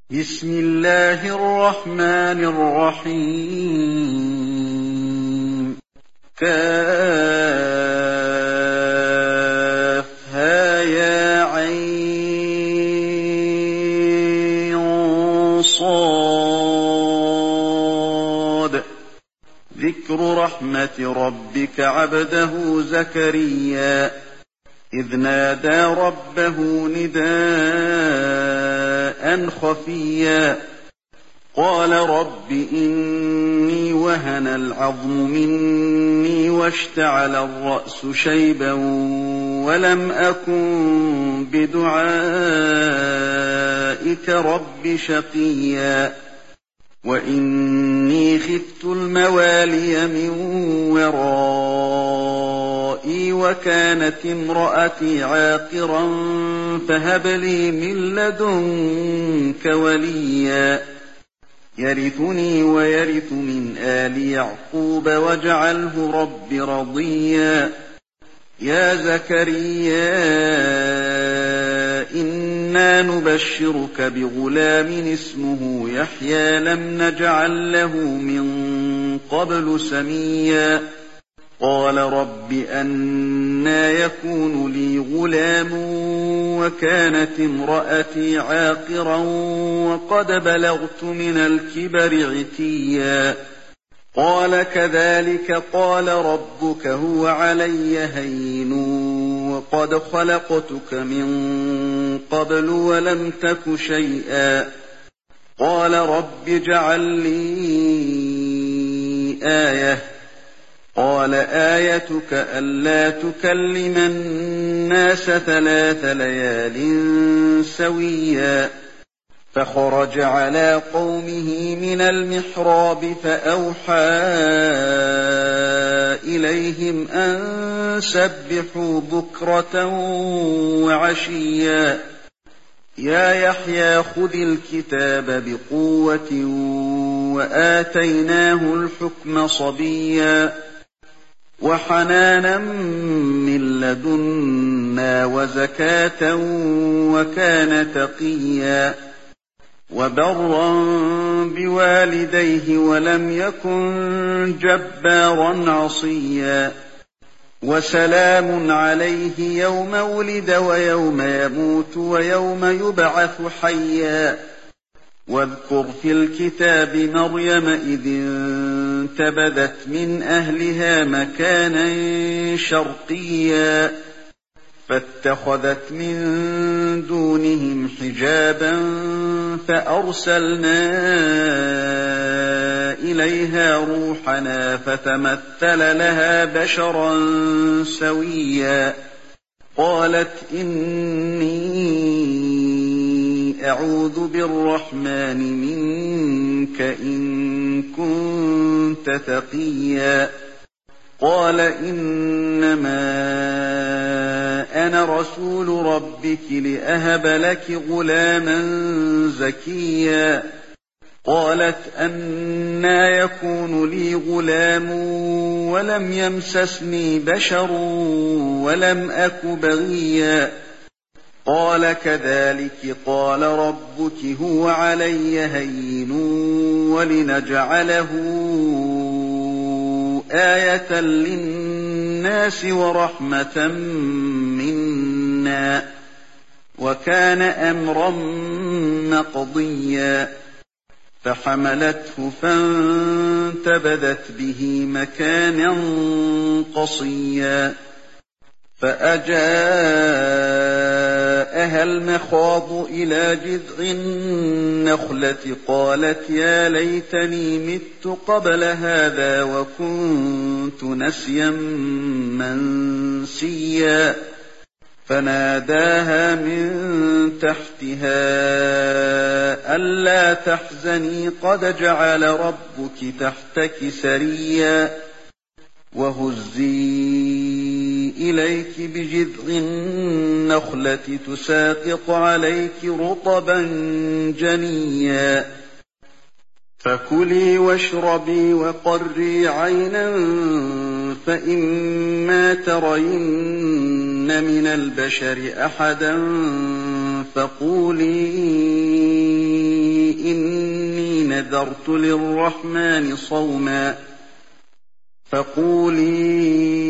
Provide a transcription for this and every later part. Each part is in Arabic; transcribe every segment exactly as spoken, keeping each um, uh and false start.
بسم الله الرحمن الرحيم كافها يا عين صاد ذكر رحمة ربك عبده زكريا إذ نادى ربه نداء خفيا قال رب إني وهن العظم مني واشتعل الرأس شيبا ولم أكن بدعائك رب شقيا وإني خفت الموالي من ورائي وكانت امرأتي عاقرا فهب لي من لدنك وليا يرثني ويرث من آل يعقوب واجعله رب رضيا يا زكريا إنا نبشرك بغلام اسمه يحيى لم نجعل له من قبل سميا قال رب أنى يكون لي غلام وكانت امرأتي عاقرا وقد بلغت من الكبر عتيا قال كذلك قال ربك هو علي هين وقد خلقتك من قبل ولم تك شيئا قال رب اجعل لي آية قال آيتك ألا تكلم الناس ثلاث ليال سويا فخرج على قومه من المحراب فأوحى إليهم أن سبحوا بكرة وعشيا يا يحيى خذ الكتاب بقوة وآتيناه الحكم صبيا وحنانا من لدنا وزكاة وكان تقيا وبرا بوالديه ولم يكن جبارا عصيا وسلام عليه يوم ولد ويوم يموت ويوم يبعث حيا واذكر في الكتاب مريم إذ انتبذت من أهلها مكانا شرقيا فاتخذت من دونهم حجابا فأرسلنا إليها روحنا فتمثل لها بشرا سويا قالت إني أعوذ بالرحمن منك إن كنت تقيا قال إنما أنا رسول ربك لأهب لك غلاما زكيا قالت أنى يكون لي غلام ولم يمسسني بشر ولم أك بغيا قال كذلك قال ربك هو علي هين ولنجعله آية للناس ورحمة منا وكان أمرا مقضيا فحملته فانتبذت به مكانا قصيا فأجاءها المخاض إلى جذع النخلة قالت يا ليتني مت قبل هذا وكنت نسيا منسيا فناداها من تحتها ألا تحزني قد جعل ربك تحتك سريا وهزي إليك بجذع النخلة تساقط عليك رطبا جنيا فكلي واشربي وقري عينا فإما ترين من البشر أحدا فقولي نذرت للرحمن صوما فقولي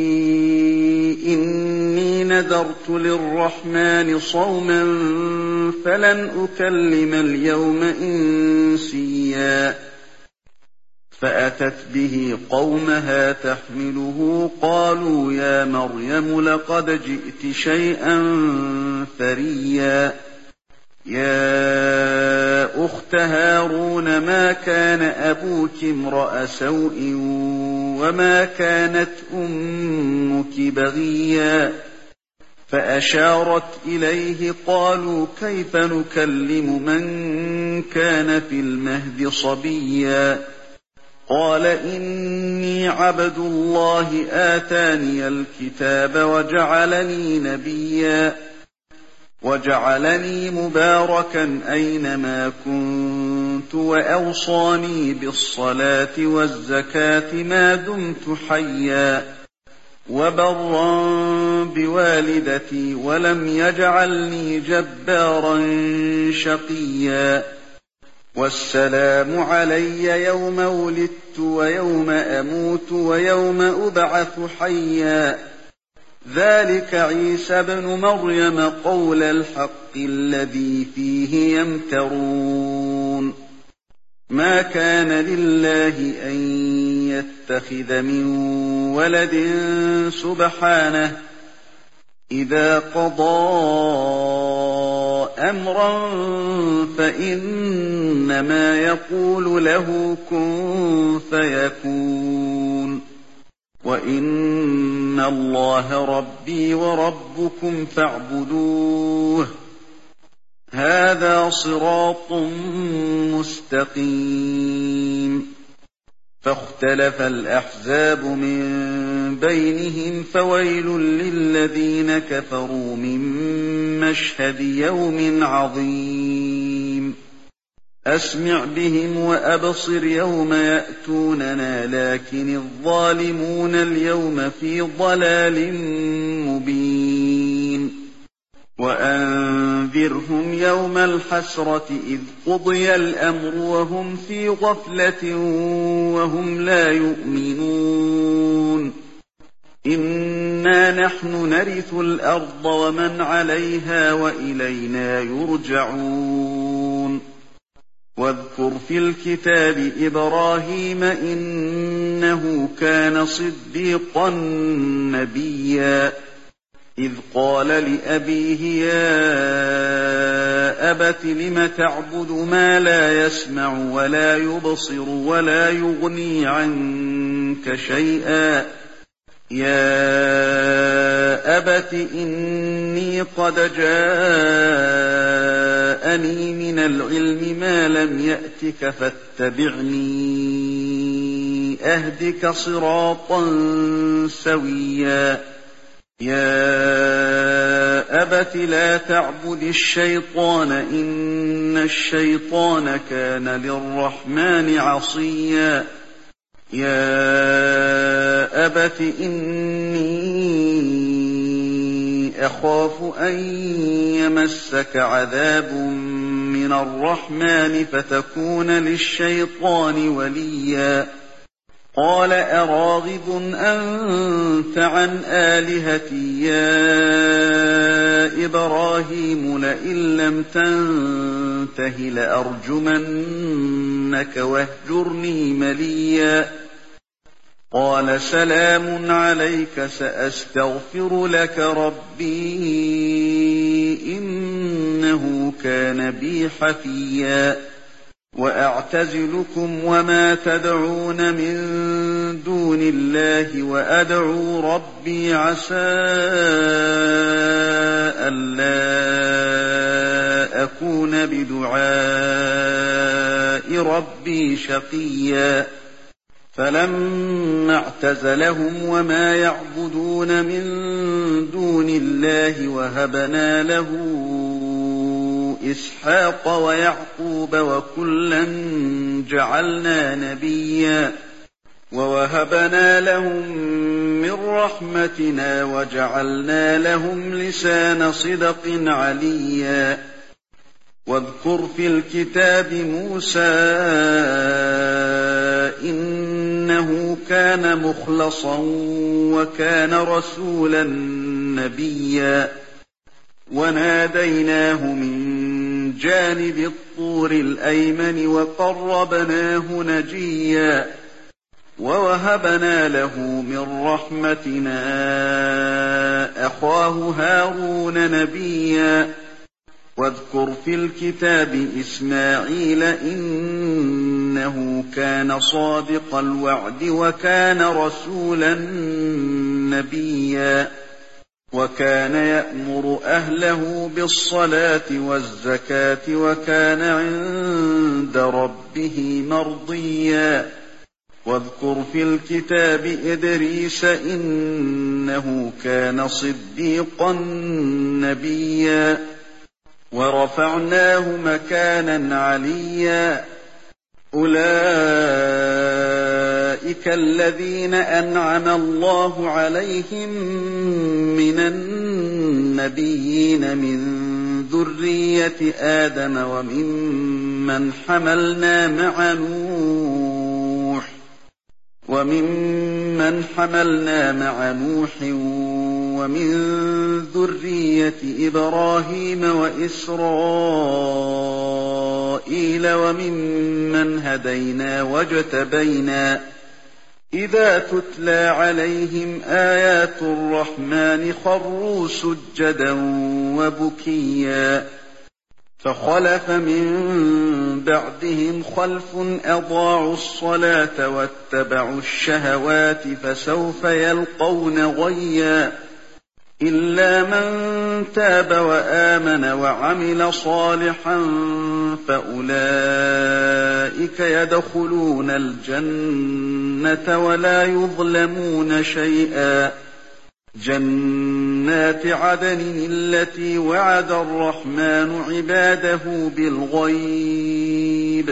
إني نذرت للرحمن صوما فلن أكلم اليوم إنسيا فأتت به قومها تحمله قالوا يا مريم لقد جئت شيئا فريا يا أخت هارون ما كان أبوك امرأ سوء وما كانت أمك بغيا فأشارت إليه قالوا كيف نكلم من كان في المهد صبيا قال إني عبد الله آتاني الكتاب وجعلني نبيا وجعلني مباركا أينما كنت وأوصاني بالصلاة والزكاة ما دمت حيا وبرا بوالدتي ولم يجعلني جبارا شقيا والسلام علي يوم ولدت ويوم أموت ويوم أبعث حيا ذلك عيسى ابن مريم قول الحق الذي فيه يمترون ما كان لله أن يتخذ من ولد سبحانه إذا قضى أمرا فإنما يقول له كن فيكون وإن الله ربي وربكم فاعبدوه هذا صراط مستقيم فاختلف الأحزاب من بينهم فويل للذين كفروا من مشهد يوم عظيم أسمع بهم وأبصر يوم يأتوننا لكن الظالمون اليوم في ضلال مبين وأنذرهم يوم الحسرة إذ قضي الأمر وهم في غفلة وهم لا يؤمنون إنا نحن نرث الأرض ومن عليها وإلينا يرجعون واذكر في الكتاب إبراهيم إنه كان صديقا نبيا إذ قال لأبيه يا أبت لم تعبد ما لا يسمع ولا يبصر ولا يغني عنك شيئا يا أبت إني قد جاءني من العلم ما لم يأتك فاتبعني أهدك صراطا سويا يا أبت لا تعبد الشيطان إن الشيطان كان للرحمن عصيا يا أبت إني أخاف أن يمسك عذاب من الرحمن فتكون للشيطان وليا قال أراغب أنت عن آلهتي يا إبراهيم لئن لم تنته لأرجمنك واهجرني مليا قال سلام عليك سأستغفر لك ربي إنه كان بي حفيا وأعتزلكم وما تدعون من دون الله وأدعو ربي عسى ألا أكون بدعاء ربي شقيا فلما اعتزلهم وما يعبدون من دون الله وهبنا له إسحاق ويعقوب وكلا جعلنا نبيا ووهبنا لهم من رحمتنا وجعلنا لهم لسان صدق عليا واذكر في الكتاب موسى إنه كان مخلصا وكان رسولا نبيا وناديناه من جانب الطور الأيمن وقربناه نجيا ووهبنا له من رحمتنا أخاه هارون نبيا واذكر في الكتاب إسماعيل إنه كان صادق الوعد وكان رسولا نبيا وكان يأمر أهله بالصلاة والزكاة وكان عند ربه مرضيا واذكر في الكتاب إدريس إنه كان صديقا نبيا ورفعناه مكانا عليا أولئك الذين أنعم الله عليهم من النبيين من ذرية آدم وممن حملنا مع نوح وممن حملنا مع نوح ومن ذرية إبراهيم وإسرائيل وممن هدينا واجتبينا إذا تتلى عليهم آيات الرحمن خروا سجدا وبكيا فخلف من بعدهم خلف أضاعوا الصلاة واتبعوا الشهوات فسوف يلقون غيا إلا من تاب وآمن وعمل صالحا فأولئك يدخلون الجنة ولا يظلمون شيئا جنات عدن التي وعد الرحمن عباده بالغيب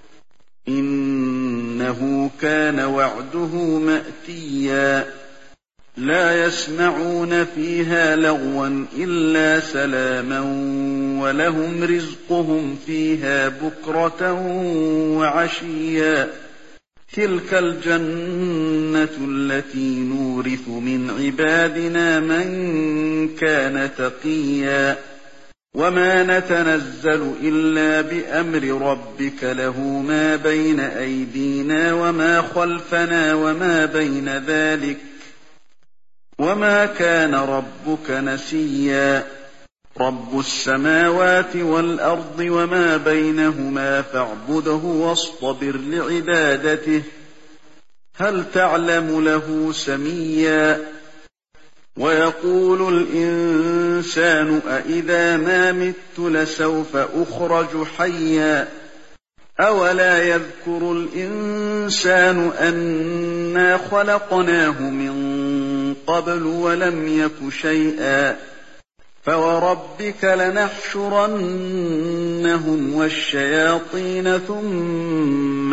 إنه كان وعده مأتيا لا يسمعون فيها لغوا إلا سلاما ولهم رزقهم فيها بكرة وعشيا تلك الجنة التي نورث من عبادنا من كان تقيا وما نتنزل إلا بأمر ربك له ما بين أيدينا وما خلفنا وما بين ذلك وما كان ربك نسيا رب السماوات والأرض وما بينهما فاعبده واصطبر لعبادته هل تعلم له سميا ويقول الإنسان أإذا ما مت لسوف أخرج حيا أولا يذكر الإنسان أنا خلقناه من قبل ولم يك شيئا فوربك لنحشرنهم والشياطين ثم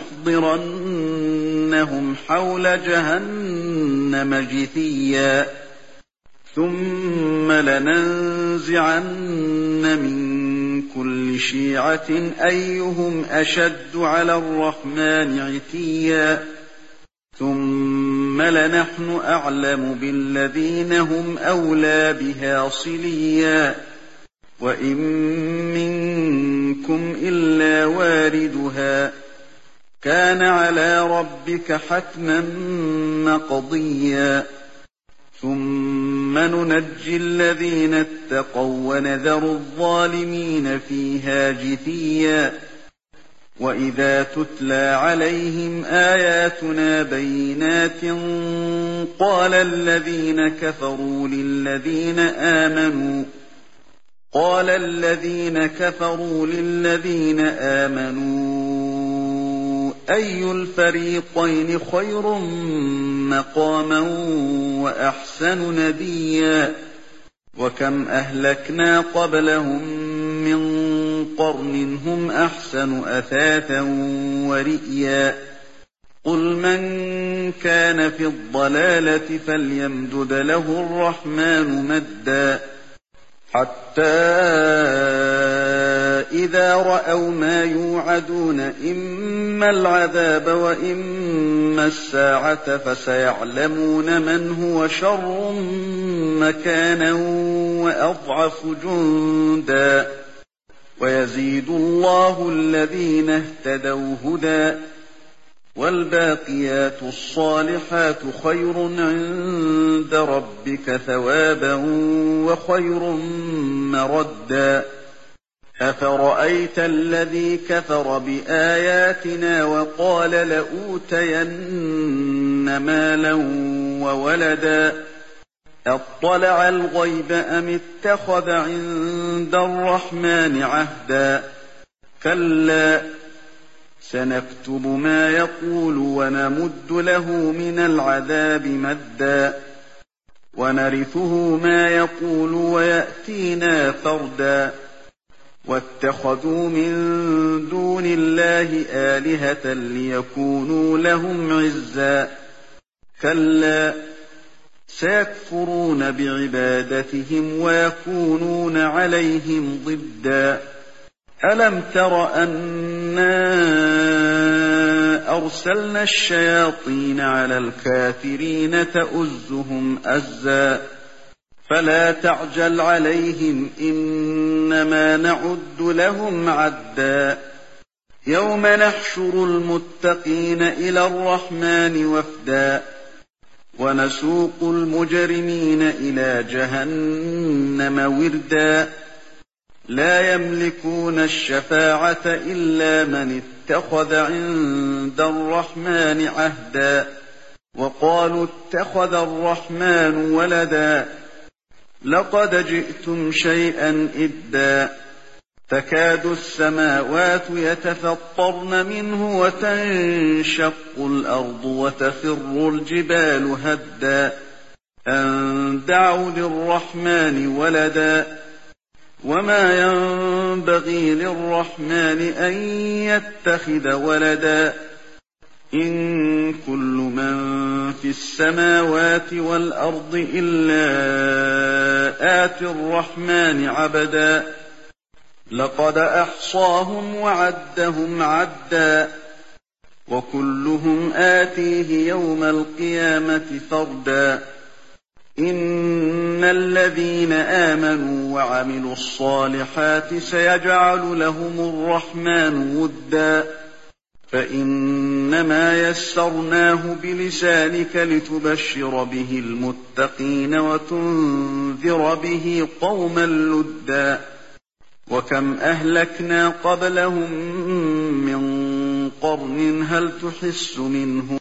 لنحضرنهم حول جهنم جثيا ثم لننزعن من كل شيعة أيهم أشد على الرحمن عتيا ثم لنحن أعلم بالذين هم أولى بها صليا وإن منكم إلا واردها كان على ربك حتما مقضيا ثم ننجي الذين اتقوا ونذر الظالمين فيها جثيا وإذا تتلى عليهم آياتنا بينات قال الذين كفروا للذين آمنوا قال الذين كفروا للذين آمنوا أي الفريقين خير مقاما وأحسن نديا وكم أهلكنا قبلهم من قرن هم أحسن أثاثا ورئيا قل من كان في الضلالة فليمدد له الرحمن مدا حتى إذا رأوا ما يوعدون إما العذاب وإما الساعة فسيعلمون من هو شر مكانا وأضعف جندا ويزيد الله الذين اهتدوا هدى والباقيات الصالحات خير عند ربك ثوابا وخير مردا أفرأيت الذي كفر بآياتنا وقال لأوتين مالا وولدا أطلع الغيب أم اتخذ عند الرحمن عهدا كلا سنكتب ما يقول ونمد له من العذاب مدا ونرثه ما يقول ويأتينا فردا واتخذوا من دون الله آلهة ليكونوا لهم عزا كلا سيكفرون بعبادتهم ويكونون عليهم ضدا ألم تر أنا أرسلنا الشياطين على الكافرين تؤزهم أزا فلا تعجل عليهم إنما نعد لهم عدا يوم نحشر المتقين إلى الرحمن وفدا ونسوق المجرمين إلى جهنم وردا لا يملكون الشفاعة إلا من اتخذ عند الرحمن عهدا وقالوا اتخذ الرحمن ولدا لقد جئتم شيئا إدا تكاد السماوات يتفطرن منه وتنشق الأرض وتخر الجبال هدا أن دعوا للرحمن ولدا وما ينبغي للرحمن أن يتخذ ولدا إن كل من في السماوات والأرض إلا آتي الرحمن عبدا لقد أحصاهم وعدهم عدا وكلهم آتيه يوم القيامة فردا إن الذين آمنوا وعملوا الصالحات سيجعل لهم الرحمن ودا فإنما يسرناه بلسانك لتبشر به المتقين وتنذر به قوما لدا وكم أهلكنا قبلهم من قرن هل تحس منهم